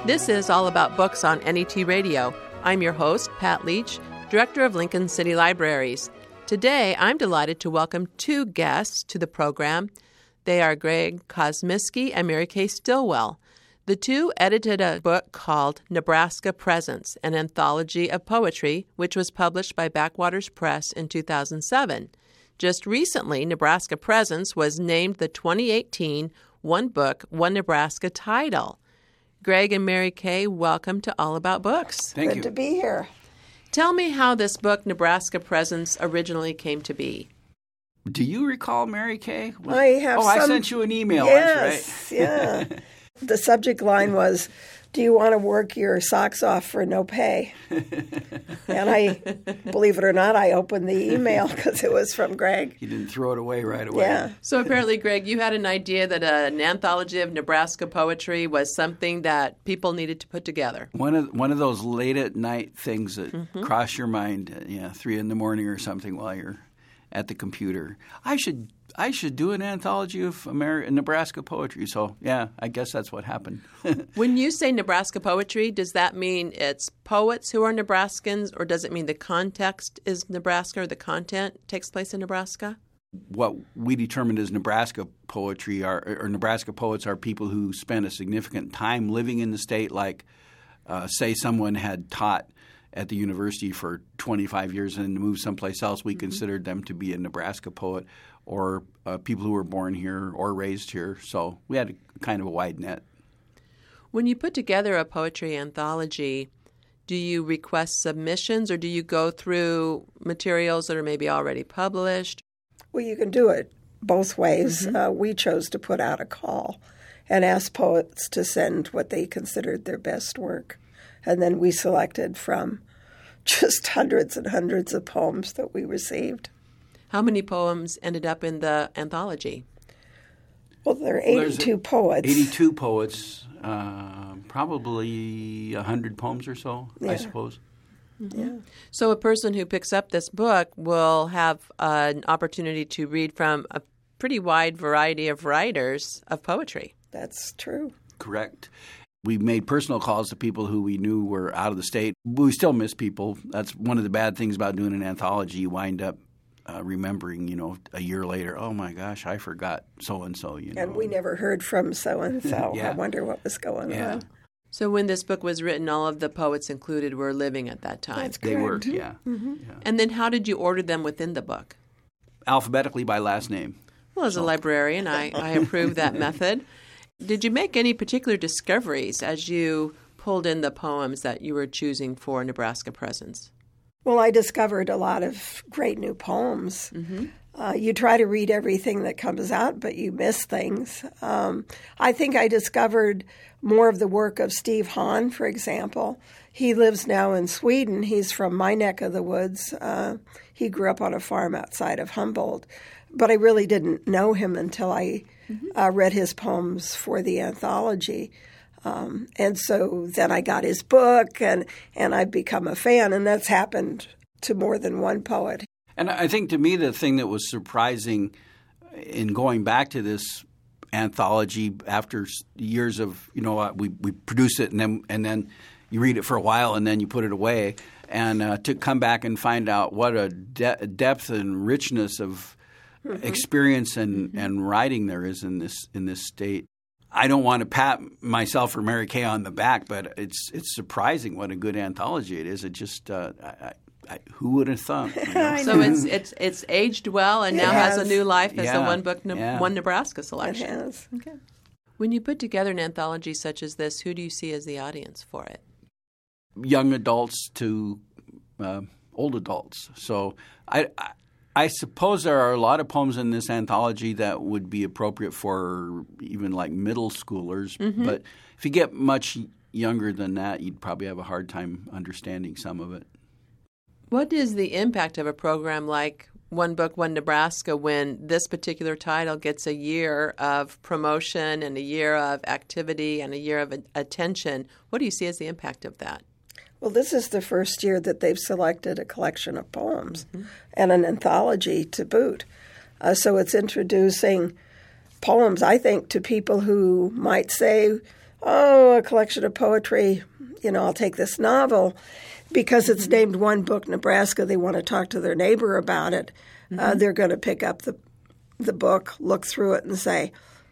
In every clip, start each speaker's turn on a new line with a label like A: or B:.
A: This is All About Books on NET Radio. I'm your host, Pat Leach, Director of Lincoln City Libraries. Today, I'm delighted to welcome two guests to the program. They are Greg Kosmiski and Mary Kay Stillwell. The two edited a book called Nebraska Presence, an anthology of poetry, which was published by Backwaters Press in 2007. Just recently, Nebraska Presence was named the 2018 One Book, One Nebraska title. Greg and Mary Kay, welcome to All About Books.
B: Thank you.
C: Good to be here.
A: Tell me how this book, Nebraska Presence, originally came to be.
B: Do you recall, Mary Kay?
C: I have
B: I sent you an email.
C: Yes,
B: that's right.
C: Yeah. The subject line was, do you want to work your socks off for no pay? And I, believe it or not, I opened the email because it was from Greg.
B: You didn't throw it away right away.
C: Yeah.
A: So apparently, Greg, you had an idea that an anthology of Nebraska poetry was something that people needed to put together.
B: One of those late at night things that cross your mind, 3 a.m. or something while you're at the computer. I should do an anthology of Nebraska poetry. So, I guess that's what happened.
A: When you say Nebraska poetry, does that mean it's poets who are Nebraskans, or does it mean the context is Nebraska or the content takes place in Nebraska?
B: What we determined as Nebraska poetry or Nebraska poets are people who spend a significant time living in the state, like, say someone had taught at the university for 25 years and moved someplace else. We considered them to be a Nebraska poet, or people who were born here or raised here. So we had kind of a wide net.
A: When you put together a poetry anthology, do you request submissions, or do you go through materials that are maybe already published?
C: Well, you can do it both ways. We chose to put out a call and ask poets to send what they considered their best work. And then we selected from just hundreds and hundreds of poems that we received.
A: How many poems ended up in the anthology?
C: Well, there are 82 poets.
B: 82 poets, probably 100 poems or so, I suppose.
C: Yeah.
A: So a person who picks up this book will have an opportunity to read from a pretty wide variety of writers of poetry.
C: That's true.
B: Correct. We made personal calls to people who we knew were out of the state. We still miss people. That's one of the bad things about doing an anthology. You wind up remembering, a year later, oh my gosh, I forgot so-and-so.
C: And we never heard from so-and-so.
B: Yeah.
C: I wonder what was going on.
A: So when this book was written, all of the poets included were living at that time.
C: That's
B: They were,
C: correct.
B: yeah.
A: And then how did you order them within the book?
B: Alphabetically by last name.
A: Well, as a librarian, I approve that method. Did you make any particular discoveries as you pulled in the poems that you were choosing for Nebraska Presence?
C: Well, I discovered a lot of great new poems. You try to read everything that comes out, but you miss things. I think I discovered more of the work of Steve Hahn, for example. He lives now in Sweden. He's from my neck of the woods. He grew up on a farm outside of Humboldt. But I really didn't know him until I read his poems for the anthology. And so then I got his book, and I've become a fan, and that's happened to more than one poet.
B: And I think to me the thing that was surprising in going back to this anthology after years of, we produce it and then you read it for a while and then you put it away, and to come back and find out what a depth and richness of experience and writing there is in this state. I don't want to pat myself or Mary Kay on the back, but it's surprising what a good anthology it is. It just who would have thought?
A: So it's aged well and now has a new life as the One Book, One Nebraska selection.
C: It has.
A: Okay. When you put together an anthology such as this, who do you see as the audience for it?
B: Young adults to old adults. So I suppose there are a lot of poems in this anthology that would be appropriate for even like middle schoolers. But if you get much younger than that, you'd probably have a hard time understanding some of it.
A: What is the impact of a program like One Book, One Nebraska when this particular title gets a year of promotion and a year of activity and a year of attention? What do you see as the impact of that?
C: Well, this is the first year that they've selected a collection of poems and an anthology to boot. So it's introducing poems, I think, to people who might say, a collection of poetry, I'll take this novel. Because it's named One Book Nebraska, they want to talk to their neighbor about it. They're going to pick up the book, look through it, and say,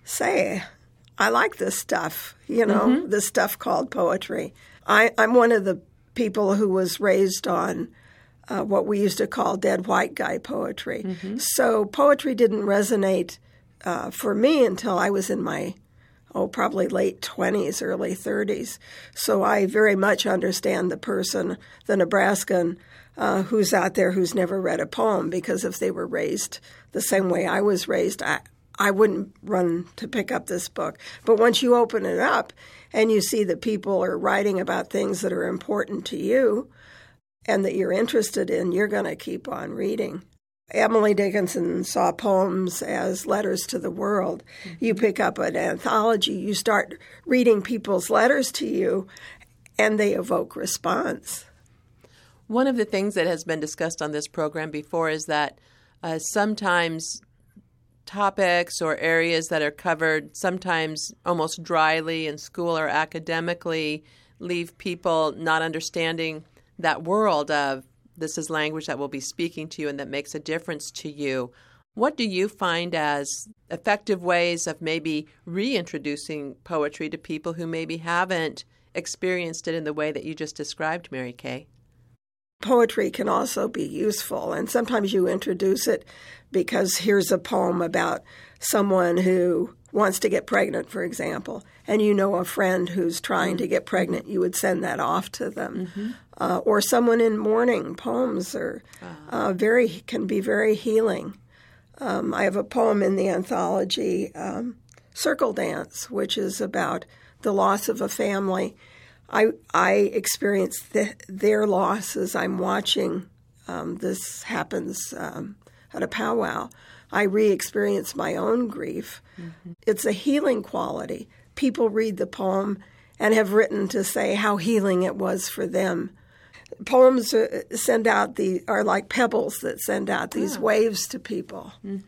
C: I like this stuff, this stuff called poetry. I'm one of the people who was raised on what we used to call dead white guy poetry. So poetry didn't resonate for me until I was in my probably late 20s, early 30s. So I very much understand the person, the Nebraskan, who's out there who's never read a poem, because if they were raised the same way I was raised, I wouldn't run to pick up this book. But once you open it up and you see that people are writing about things that are important to you and that you're interested in, you're going to keep on reading. Emily Dickinson saw poems as letters to the world. You pick up an anthology, you start reading people's letters to you, and they evoke response.
A: One of the things that has been discussed on this program before is that sometimes topics or areas that are covered sometimes almost dryly in school or academically leave people not understanding that world of this is language that will be speaking to you and that makes a difference to you. What do you find as effective ways of maybe reintroducing poetry to people who maybe haven't experienced it in the way that you just described, Mary Kay?
C: Poetry can also be useful, and sometimes you introduce it because here's a poem about someone who wants to get pregnant, for example, and a friend who's trying to get pregnant, you would send that off to them. Or someone in mourning. Poems are can be very healing. I have a poem in the anthology, Circle Dance, which is about the loss of a family. I experience their loss as I'm watching this happens at a powwow. I re-experience my own grief. It's a healing quality. People read the poem and have written to say how healing it was for them. Poems are like pebbles that send out these waves to people.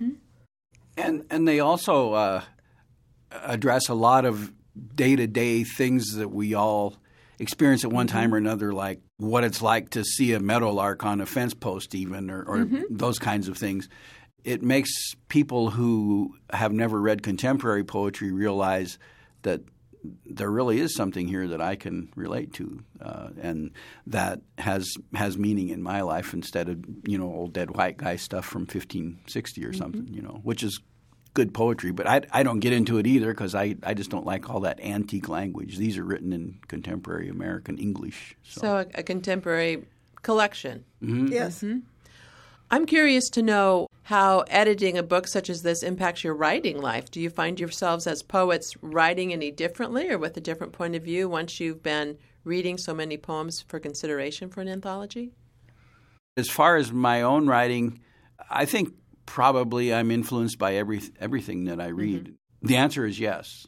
B: And they also address a lot of day-to-day things that we all experience at one time or another, like what it's like to see a meadowlark on a fence post even, or those kinds of things. It makes people who have never read contemporary poetry realize that there really is something here that I can relate to, and that has meaning in my life instead of old dead white guy stuff from 1560 or something, which is good poetry. But I don't get into it either because I just don't like all that antique language. These are written in contemporary American English.
A: So a contemporary collection.
C: Yes.
A: I'm curious to know how editing a book such as this impacts your writing life. Do you find yourselves as poets writing any differently or with a different point of view once you've been reading so many poems for consideration for an anthology?
B: As far as my own writing, I think probably I'm influenced by everything that I read. The answer is yes.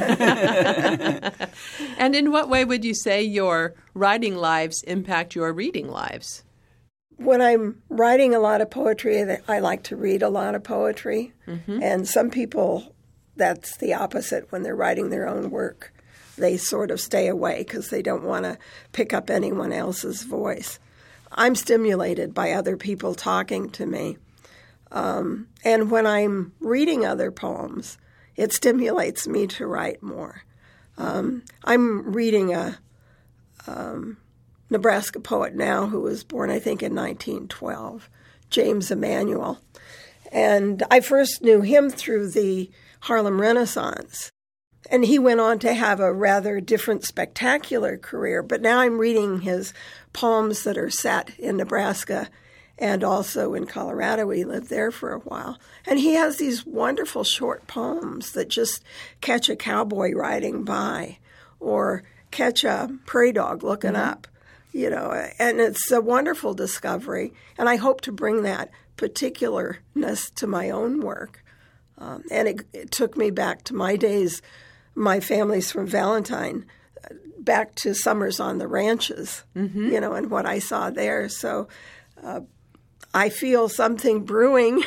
A: And in what way would you say your writing lives impact your reading lives?
C: When I'm writing a lot of poetry, I like to read a lot of poetry. And some people, that's the opposite when they're writing their own work. They sort of stay away because they don't want to pick up anyone else's voice. I'm stimulated by other people talking to me. And when I'm reading other poems, it stimulates me to write more. I'm reading a Nebraska poet now who was born, I think, in 1912, James Emanuel. And I first knew him through the Harlem Renaissance. And he went on to have a rather different, spectacular career. But now I'm reading his poems that are set in Nebraska and also in Colorado. He lived there for a while. And he has these wonderful short poems that just catch a cowboy riding by or catch a prairie dog looking up, you know. And it's a wonderful discovery. And I hope to bring that particularness to my own work. And it took me back to my days. My family's from Valentine, back to summers on the ranches, you know, and what I saw there. So I feel something brewing,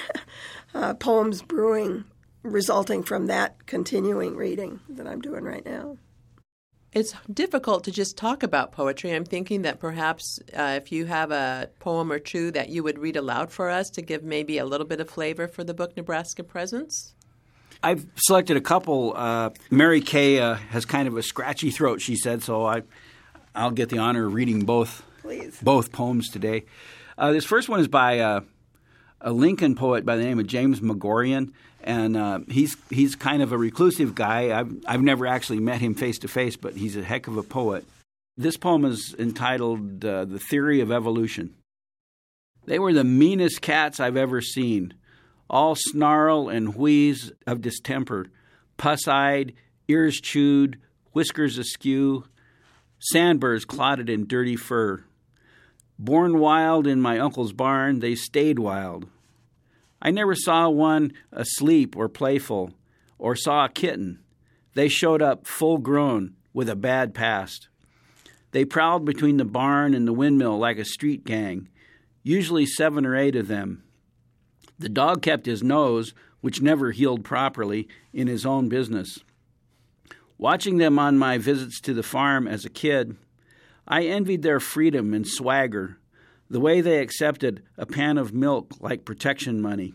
C: poems brewing, resulting from that continuing reading that I'm doing right now.
A: It's difficult to just talk about poetry. I'm thinking that perhaps if you have a poem or two that you would read aloud for us to give maybe a little bit of flavor for the book Nebraska Presents.
B: I've selected a couple. Mary Kay has kind of a scratchy throat, she said, so I'll get the honor of reading both poems today. This first one is by a Lincoln poet by the name of James Magorian, and he's kind of a reclusive guy. I've never actually met him face to face, but he's a heck of a poet. This poem is entitled "The Theory of Evolution." They were the meanest cats I've ever seen, all snarl and wheeze of distemper, pus-eyed, ears chewed, whiskers askew, sandburrs clotted in dirty fur. Born wild in my uncle's barn, they stayed wild. I never saw one asleep or playful, or saw a kitten. They showed up full grown with a bad past. They prowled between the barn and the windmill like a street gang, usually 7 or 8 of them. The dog kept his nose, which never healed properly, in his own business. Watching them on my visits to the farm as a kid, I envied their freedom and swagger, the way they accepted a pan of milk like protection money.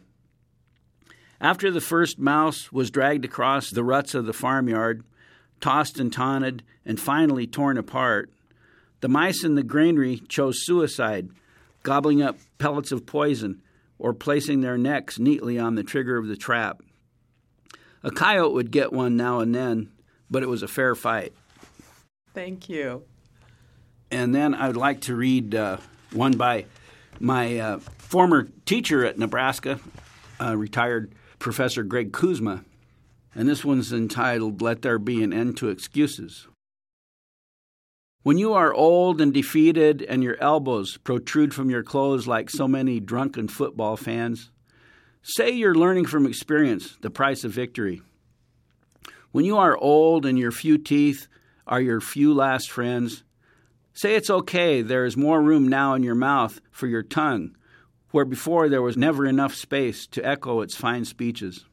B: After the first mouse was dragged across the ruts of the farmyard, tossed and taunted, and finally torn apart, the mice in the granary chose suicide, gobbling up pellets of poison or placing their necks neatly on the trigger of the trap. A coyote would get one now and then, but it was a fair fight.
A: Thank you.
B: And then I'd like to read one by my former teacher at Nebraska, retired Professor Greg Kuzma. And this one's entitled, "Let There Be an End to Excuses." When you are old and defeated and your elbows protrude from your clothes like so many drunken football fans, say you're learning from experience the price of victory. When you are old and your few teeth are your few last friends, say it's okay, there is more room now in your mouth for your tongue, where before there was never enough space to echo its fine speeches.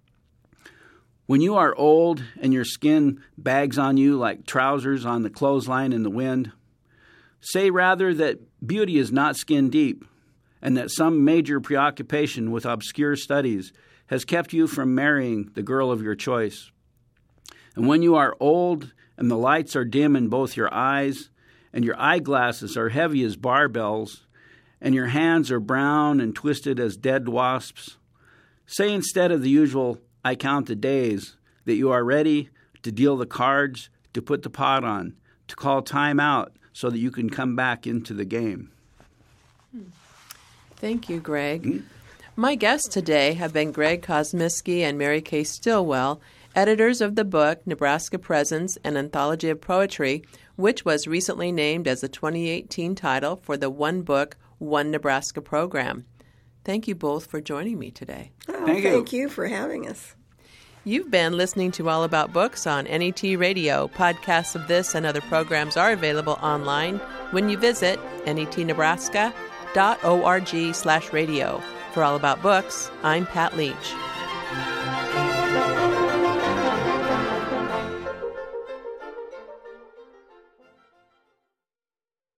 B: When you are old and your skin bags on you like trousers on the clothesline in the wind, say rather that beauty is not skin deep, and that some major preoccupation with obscure studies has kept you from marrying the girl of your choice. And when you are old and the lights are dim in both your eyes, and your eyeglasses are heavy as barbells, and your hands are brown and twisted as dead wasps, say instead of the usual "I count the days," that you are ready to deal the cards, to put the pot on, to call time out so that you can come back into the game.
A: Thank you, Greg. My guests today have been Greg Kosmiski and Mary Kay Stillwell, editors of the book Nebraska Presents, an Anthology of Poetry, which was recently named as the 2018 title for the One Book, One Nebraska program. Thank you both for joining me today.
C: Thank you for having us.
A: You've been listening to All About Books on NET Radio. Podcasts of this and other programs are available online when you visit netnebraska.org/radio. For All About Books, I'm Pat Leach.